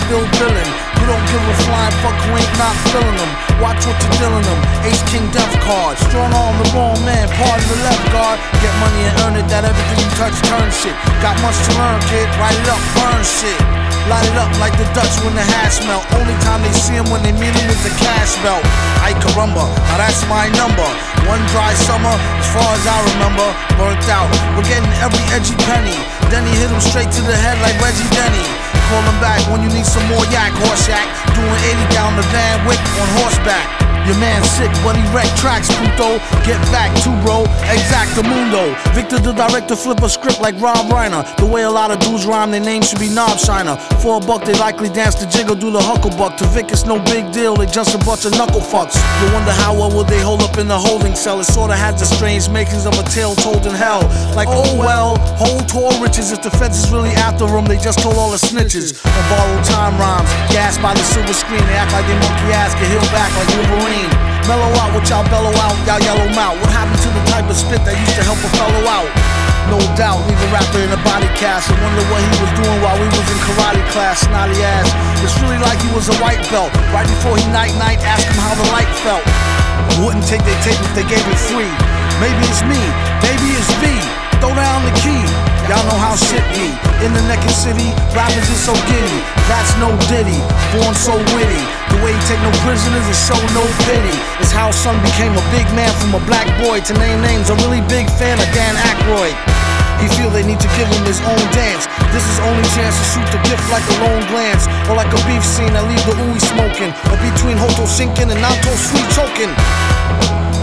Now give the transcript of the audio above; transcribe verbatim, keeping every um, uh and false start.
Bill Billin'. You don't give a flying fuck who ain't not feeling them. Watch what you're dealing them. Ace King Death card. Strong arm the wrong man, pardon the left guard. Get money and earn it, that everything you touch turn shit. Got much to learn, kid. Write it up, burn shit. Light it up like the Dutch when the hash melt. Only time they see him when they meet him with the cash belt. Ay caramba, now that's my number. One dry summer, as far as I remember, burnt out. We're getting every edgy penny. Then he hit him straight to the head like Reggie Denny. Call him back when you need some more yak, horse yak. Doing eighty down the Van Wick on horseback. Your man's sick, but he wrecked tracks, puto. Get back to bro, exactamundo. Victor the director flip a script like Rob Reiner. The way a lot of dudes rhyme, their name should be Knob Shiner. For a buck, they likely dance the jiggle, do the hucklebuck. To Vic, it's no big deal, they just a bunch of knuckle fucks. You wonder how well would they hold up in the holding cell. It sorta has the strange makings of a tale told in hell. Like, oh well, whole tour riches. If the feds is really after them, they just told all the snitches. On borrowed time rhymes, gassed by the silver screen. They act like they monkey ass, get healed back like Wolverine. Mellow out what y'all bellow out, y'all yellow mouth. What happened to the type of spit that used to help a fellow out? No doubt, leave a rapper in a body cast. I wonder what he was doing while we was in karate class. Snotty ass, it's really like he was a white belt. Right before he night-night, asked him how the light felt. Wouldn't take their tape if they gave it free. Maybe it's me, maybe it's V. Throw down the key, y'all know how shit be. In the naked city, rappers is so giddy. That's no Diddy, born so witty. The way he take no prisoners and show no pity. It's how son became a big man from a black boy. To name names, a really big fan of Dan Aykroyd. He feel they need to give him his own dance. This is only chance to shoot the gift like a lone glance. Or like a beef scene that leave the ooey smoking. Or between Hoto sinking and Nato sweet choking.